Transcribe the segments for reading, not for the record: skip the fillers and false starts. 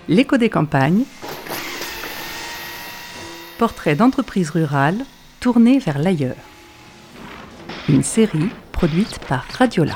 L'écho des campagnes, portrait d'entreprises rurales tournées vers l'ailleurs. Une série produite par Radiola.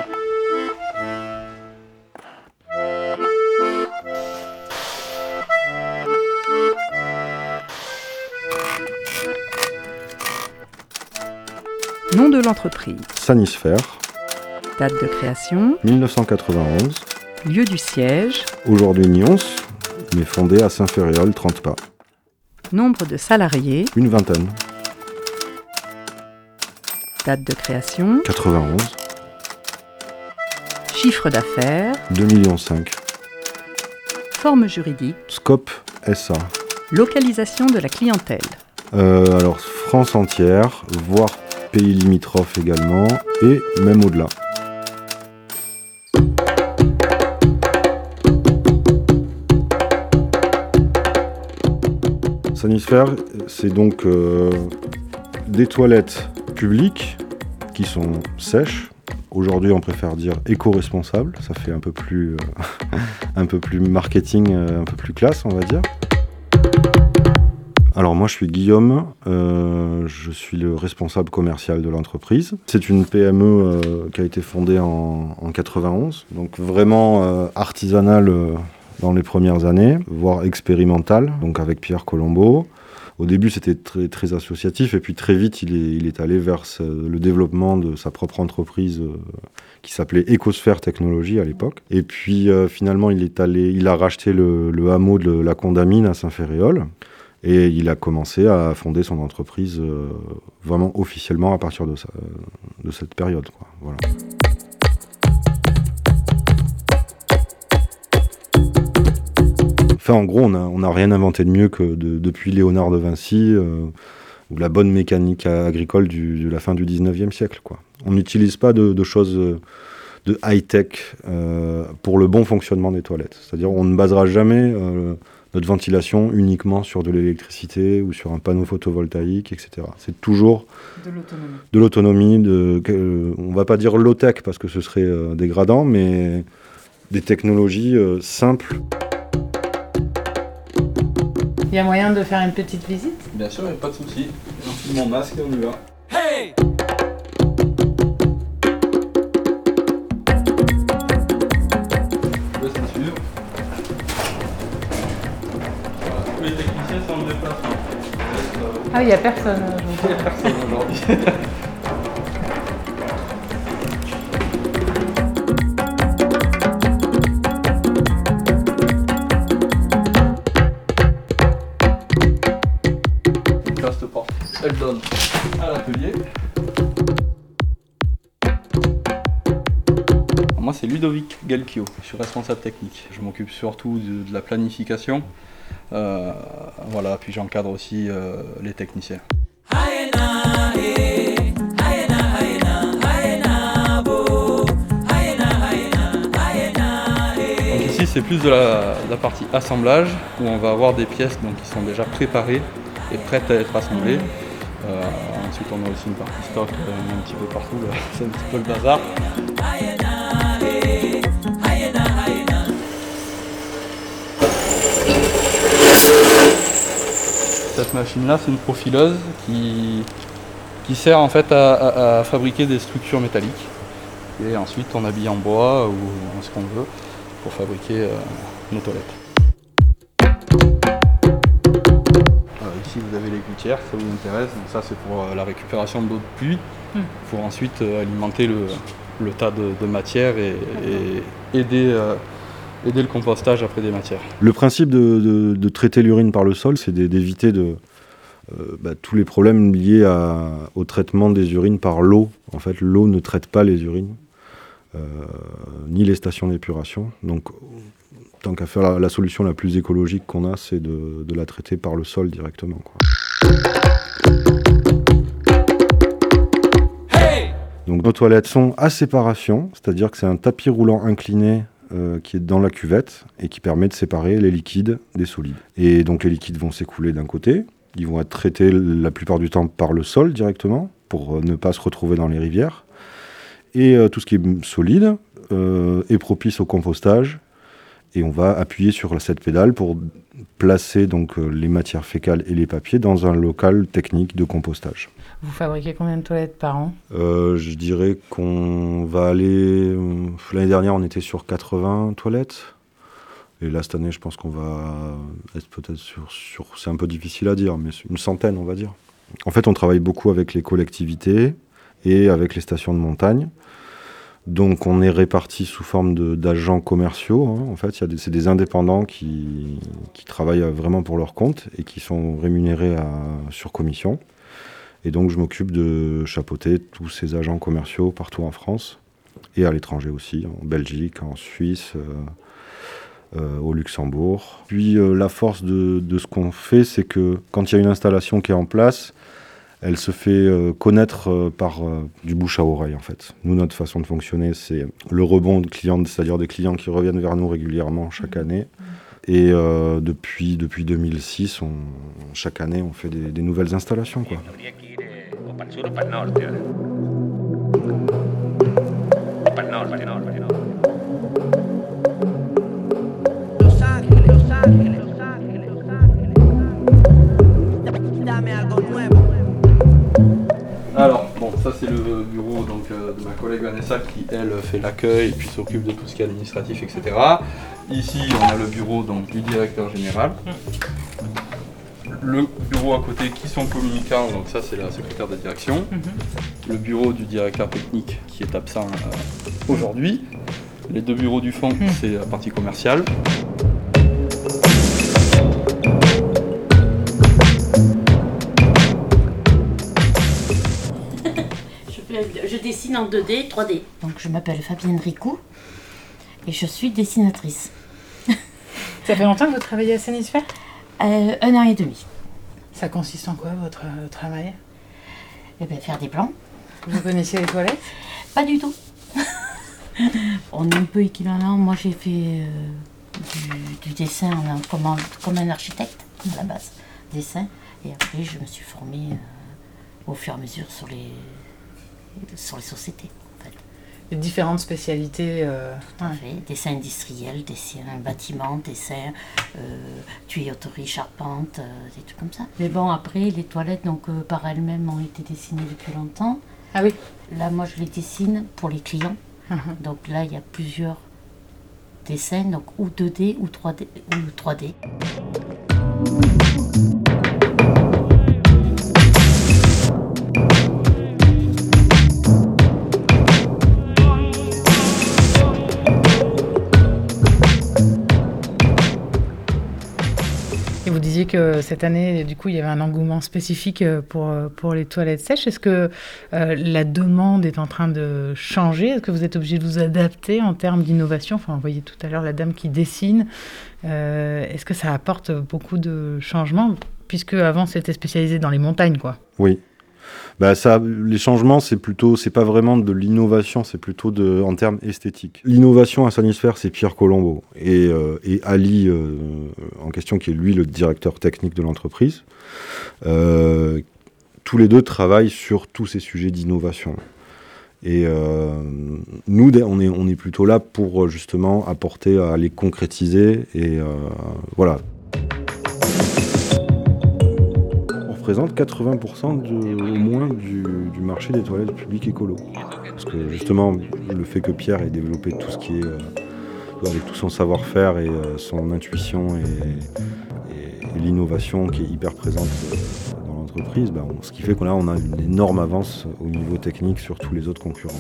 Nom de l'entreprise. Sanisphère. Date de création. 1991. Lieu du siège. Aujourd'hui Nyons, mais fondé à Saint-Ferréol, 30 pas. Nombre de salariés. Une vingtaine. Date de création. 91. Chiffre d'affaires. 2,5 millions. Forme juridique. Scope SA. Localisation de la clientèle. Alors France entière, voire pays limitrophes également, et même au-delà. Sanisphère, c'est donc des toilettes publiques qui sont sèches. Aujourd'hui, on préfère dire éco-responsable. Ça fait un peu plus marketing, un peu plus classe, on va dire. Alors moi, je suis Guillaume. Je suis le responsable commercial de l'entreprise. C'est une PME qui a été fondée en 91, donc vraiment artisanale dans les premières années, voire expérimentale, donc avec Pierre Colombo. Au début, c'était très, très associatif, et puis très vite, il est allé vers le développement de sa propre entreprise qui s'appelait Ecosphère Technologies à l'époque. Et puis, finalement, il a racheté le hameau de la Condamine à Saint-Ferréol, et il a commencé à fonder son entreprise vraiment officiellement à partir de cette période, quoi. Voilà. Enfin, en gros, on n'a rien inventé de mieux que depuis Léonard de Vinci, ou la bonne mécanique agricole de la fin du 19e siècle, quoi. On n'utilise pas de choses de high-tech pour le bon fonctionnement des toilettes. C'est-à-dire on ne basera jamais notre ventilation uniquement sur de l'électricité ou sur un panneau photovoltaïque, etc. C'est toujours de l'autonomie. On ne va pas dire low-tech parce que ce serait dégradant, mais des technologies simples. Il y a moyen de faire une petite visite ? Bien sûr, il n'y a pas de souci. J'enfile mon masque et on y va. Hey! Je laisse me suivre. Voilà, tous les techniciens sont en déplacement. Ah, il n'y a personne Il n'y a personne aujourd'hui. Elle donne à l'atelier. Moi, c'est Ludovic Galchio, je suis responsable technique. Je m'occupe surtout de la planification. Voilà, puis j'encadre aussi les techniciens. Donc ici, c'est plus de la partie assemblage, où on va avoir des pièces donc, qui sont déjà préparées et prêtes à être assemblées. Ensuite on a aussi une partie stock un petit peu partout, là. C'est un petit peu le bazar. Cette machine là c'est une profileuse qui sert en fait à fabriquer des structures métalliques. Et ensuite on habille en bois ou en ce qu'on veut pour fabriquer nos toilettes. Ici vous avez les gouttières, ça vous intéresse, donc ça c'est pour la récupération d'eau de pluie, pour ensuite alimenter le tas de matière et aider le compostage après des matières. Le principe de traiter l'urine par le sol, c'est d'éviter tous les problèmes liés au traitement des urines par l'eau. En fait, l'eau ne traite pas les urines, ni les stations d'épuration. Donc, tant qu'à faire, la solution la plus écologique qu'on a, c'est de la traiter par le sol directement, quoi. Hey! Donc nos toilettes sont à séparation, c'est-à-dire que c'est un tapis roulant incliné qui est dans la cuvette et qui permet de séparer les liquides des solides. Et donc les liquides vont s'écouler d'un côté, ils vont être traités la plupart du temps par le sol directement, pour ne pas se retrouver dans les rivières. Et tout ce qui est solide est propice au compostage et on va appuyer sur cette pédale pour placer donc les matières fécales et les papiers dans un local technique de compostage. Vous fabriquez combien de toilettes par an ? Je dirais qu'on va aller... l'année dernière, on était sur 80 toilettes. Et là, cette année, je pense qu'on va être peut-être sur... C'est un peu difficile à dire, mais une centaine, on va dire. En fait, on travaille beaucoup avec les collectivités et avec les stations de montagne. Donc, on est répartis sous forme d'agents commerciaux. En fait, c'est des indépendants qui travaillent vraiment pour leur compte et qui sont rémunérés sur commission. Et donc, je m'occupe de chapeauter tous ces agents commerciaux partout en France et à l'étranger aussi, en Belgique, en Suisse, au Luxembourg. Puis, la force de ce qu'on fait, c'est que quand il y a une installation qui est en place, elle se fait connaître par du bouche à oreille, en fait. Nous, notre façon de fonctionner, c'est le rebond de clients, c'est-à-dire des clients qui reviennent vers nous régulièrement chaque année. Et depuis 2006, chaque année, on fait des nouvelles installations, quoi. Alors, bon, ça c'est le bureau donc, de ma collègue Vanessa qui, elle, fait l'accueil et puis s'occupe de tout ce qui est administratif, etc. Ici, on a le bureau donc, du directeur général. Le bureau à côté qui sont communicants, donc ça c'est la secrétaire de direction. Le bureau du directeur technique qui est absent aujourd'hui. Les deux bureaux du fond, c'est la partie commerciale. Je dessine en 2D, 3D. Donc je m'appelle Fabienne Ricou et je suis dessinatrice. Ça fait longtemps que vous travaillez à Sanisfer ? 1 an et demi. Ça consiste en quoi votre travail ? Eh bien, faire des plans. Vous connaissiez les toilettes ? Pas du tout. On est un peu équivalent. Moi j'ai fait du dessin comme un architecte à la base. Dessin. Et après je me suis formée au fur et à mesure sur les sociétés, en fait. Les différentes spécialités. Tout à fait. Dessin industriel, dessin bâtiment, dessin tuyauterie, charpente, des trucs comme ça. Mais bon, après, les toilettes, donc par elles-mêmes, ont été dessinées depuis longtemps. Ah oui. Là, moi, je les dessine pour les clients. Donc là, il y a plusieurs dessins, donc ou 2D ou 3D. Et vous disiez que cette année, du coup, il y avait un engouement spécifique pour les toilettes sèches. Est-ce que la demande est en train de changer ? Est-ce que vous êtes obligé de vous adapter en termes d'innovation ? Enfin, vous voyez tout à l'heure la dame qui dessine. Est-ce que ça apporte beaucoup de changements ? Puisque avant, c'était spécialisé dans les montagnes, quoi. Oui. Bah les changements, c'est pas vraiment de l'innovation, c'est plutôt en termes esthétiques. L'innovation à Sanisfer, c'est Pierre Colombo et Ali en question, qui est lui le directeur technique de l'entreprise. Tous les deux travaillent sur tous ces sujets d'innovation. Et nous, on est plutôt là pour justement apporter à les concrétiser et voilà. Représente 80% au moins du marché des toilettes publiques écolo. Parce que justement, le fait que Pierre ait développé tout ce qui est, avec tout son savoir-faire et son intuition et l'innovation qui est hyper présente dans l'entreprise, ce qui fait qu'on a une énorme avance au niveau technique sur tous les autres concurrents.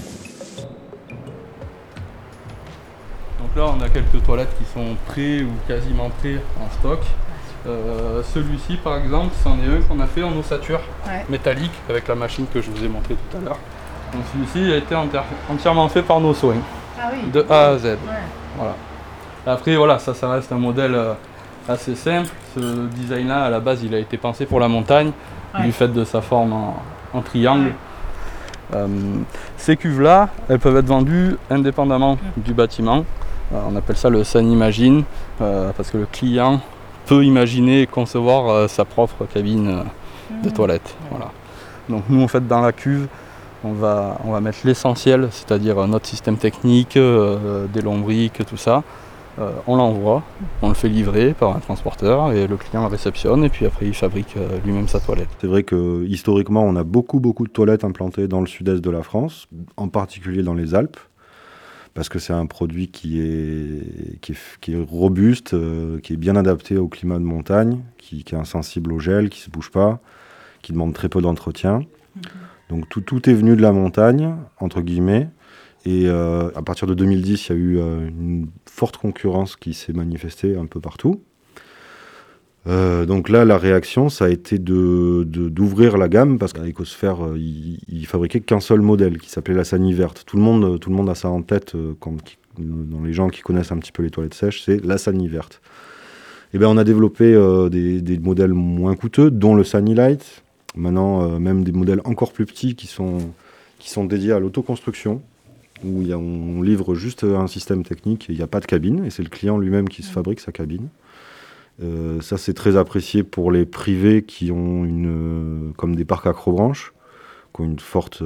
Donc là, on a quelques toilettes qui sont prêts ou quasiment prêts en stock. Celui-ci par exemple, c'en est un qu'on a fait en ossature métallique avec la machine que je vous ai montré tout à l'heure. Donc celui-ci a été entièrement fait par nos soins, de A à Z. Ouais. Voilà. Après voilà, ça reste un modèle assez simple. Ce design-là, à la base, il a été pensé pour la montagne, du fait de sa forme en triangle. Ces cuves-là, elles peuvent être vendues indépendamment du bâtiment. On appelle ça le Sanimagine, parce que le client peut imaginer et concevoir sa propre cabine de toilette. Voilà. Donc nous, en fait, dans la cuve, on va mettre l'essentiel, c'est-à-dire notre système technique, des lombriques, tout ça. on l'envoie, on le fait livrer par un transporteur et le client le réceptionne et puis après il fabrique lui-même sa toilette. C'est vrai que historiquement, on a beaucoup de toilettes implantées dans le sud-est de la France, en particulier dans les Alpes, parce que c'est un produit qui est robuste, qui est bien adapté au climat de montagne, qui est insensible au gel, qui ne se bouge pas, qui demande très peu d'entretien. Donc tout est venu de la montagne, entre guillemets. Et à partir de 2010, il y a eu une forte concurrence qui s'est manifestée un peu partout. Donc là, la réaction, ça a été d'ouvrir la gamme, parce qu'à Ecosphère, ils fabriquaient qu'un seul modèle, qui s'appelait la Sanivert. Tout le monde a ça en tête, dans les gens qui connaissent un petit peu les toilettes sèches, c'est la Sanivert. Et ben, on a développé des modèles moins coûteux, dont le Sanilight. Maintenant, même des modèles encore plus petits qui sont dédiés à l'autoconstruction, où on livre juste un système technique et il n'y a pas de cabine, et c'est le client lui-même qui se fabrique sa cabine. Ça, c'est très apprécié pour les privés qui ont comme des parcs Acrobranche, qui ont une forte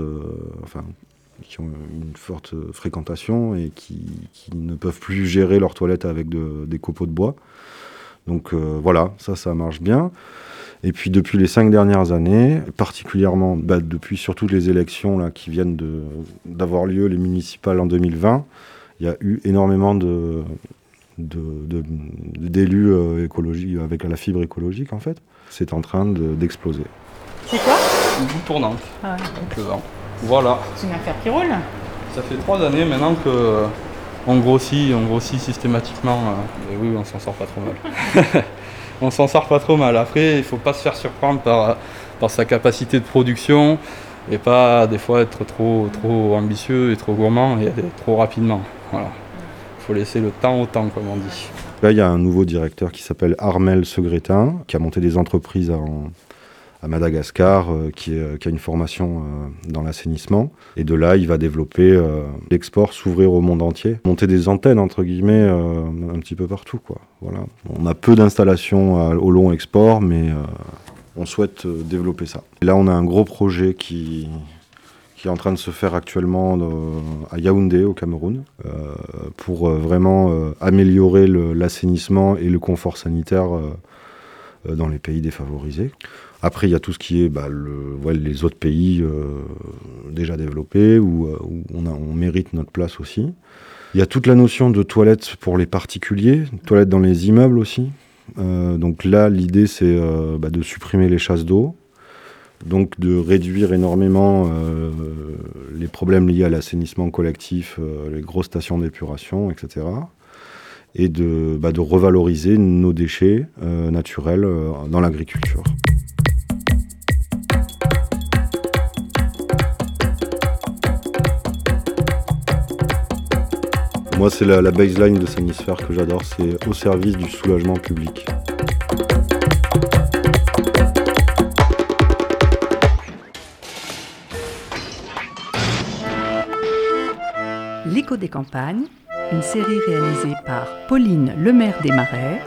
fréquentation et qui ne peuvent plus gérer leurs toilettes avec des copeaux de bois. Donc voilà, ça marche bien. Et puis depuis les 5 dernières années, particulièrement depuis surtout les élections là, qui viennent d'avoir lieu, les municipales en 2020, il y a eu énormément d'élus écologiques avec la fibre écologique en fait. C'est en train d'exploser. C'est quoi? Une boule tournante, Ah ouais. donc le vent. Voilà. C'est une affaire qui roule. Ça fait 3 années maintenant qu'on grossit systématiquement. Et oui, on s'en sort pas trop mal. On s'en sort pas trop mal. Après, il ne faut pas se faire surprendre par sa capacité de production et pas des fois être trop ambitieux et trop gourmand et aller trop rapidement. Voilà. Il faut laisser le temps au temps, comme on dit. Là, il y a un nouveau directeur qui s'appelle Armel Segretin, qui a monté des entreprises à Madagascar, qui a une formation dans l'assainissement. Et de là, il va développer l'export, s'ouvrir au monde entier, monter des antennes, entre guillemets, un petit peu partout, quoi. Voilà. On a peu d'installations au long export, mais on souhaite développer ça. Et là, on a un gros projet qui est en train de se faire actuellement à Yaoundé, au Cameroun, pour vraiment améliorer l'assainissement et le confort sanitaire dans les pays défavorisés. Après, il y a tout ce qui est les autres pays déjà développés, où on mérite notre place aussi. Il y a toute la notion de toilettes pour les particuliers, toilettes dans les immeubles aussi. Donc là, l'idée, c'est de supprimer les chasses d'eau, donc de réduire énormément les problèmes liés à l'assainissement collectif, les grosses stations d'épuration, etc. Et de revaloriser nos déchets naturels dans l'agriculture. Moi, c'est la baseline de Sanisphère que j'adore, c'est au service du soulagement public. L'écho des campagnes, une série réalisée par Pauline Lemaire des Marais,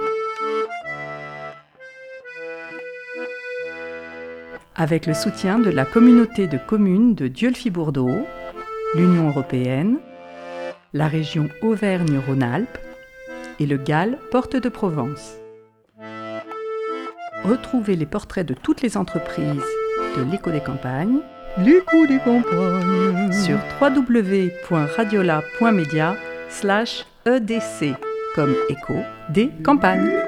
avec le soutien de la communauté de communes de Dieulefit-Bourdeaux, l'Union européenne, la région Auvergne-Rhône-Alpes et le GAL Porte de Provence. Retrouvez les portraits de toutes les entreprises de l'écho des campagnes, sur www.radiola.media/EDC comme écho des campagnes.